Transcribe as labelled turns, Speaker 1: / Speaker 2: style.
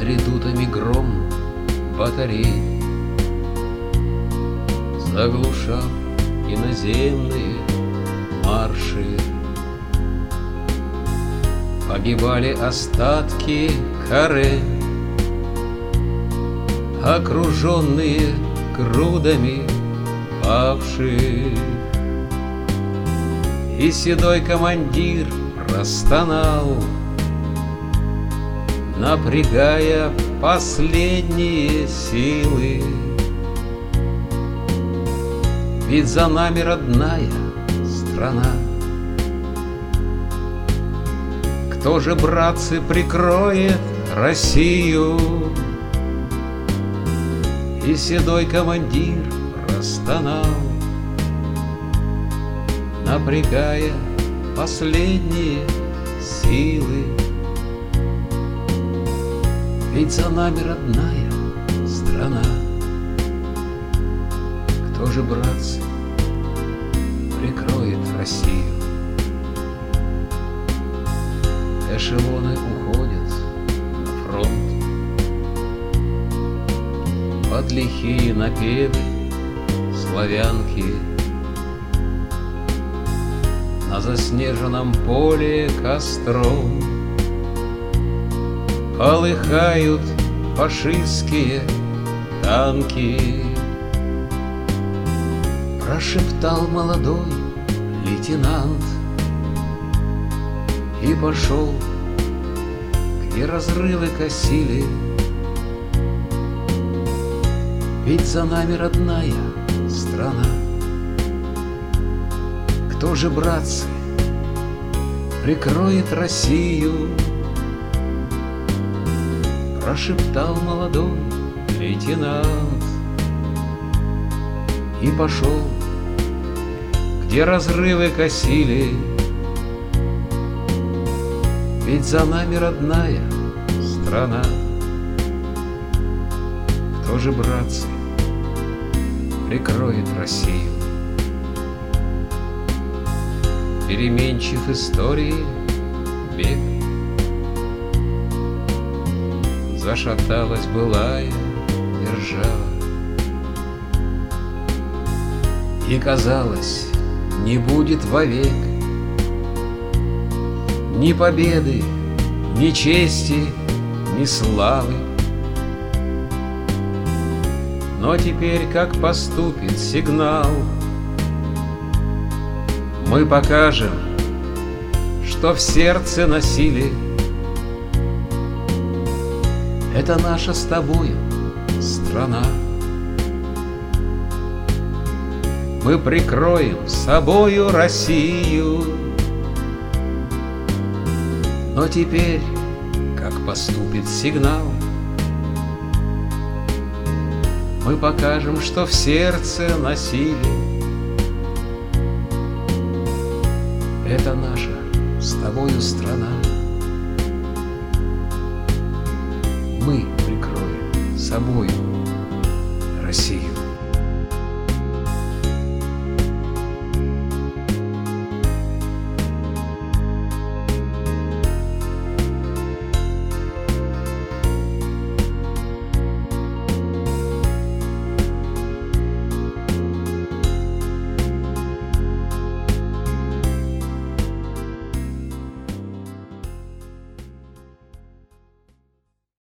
Speaker 1: Над редутами гром батарей, заглушав иноземные марши. Погибали остатки каре, окруженные грудами павших. И седой командир простонал, напрягая последние силы. Ведь за нами родная страна. Кто же, братцы, прикроет Россию? И седой командир простонал, напрягая последние силы. Ведь за нами родная страна. Кто же, братцы, прикроет Россию? Эшелоны уходят на фронт под лихие напевы славянки. На заснеженном поле костром полыхают фашистские танки. Прошептал молодой лейтенант и пошел, где разрывы косили. Ведь за нами родная страна. Кто же, братцы, прикроет Россию? Прошептал молодой лейтенант и пошел, где разрывы косили. Ведь за нами родная страна. Кто же, братцы, прикроет Россию? Переменчив истории бег, зашаталась былая держава. И казалось, не будет вовек ни победы, ни чести, ни славы. Но теперь, как поступит сигнал, мы покажем, что в сердце носили. Это наша с тобою страна. Мы прикроем собою Россию. Но теперь, как поступит сигнал, мы покажем, что в сердце носили. Это наша с тобою страна. Мы прикроем собою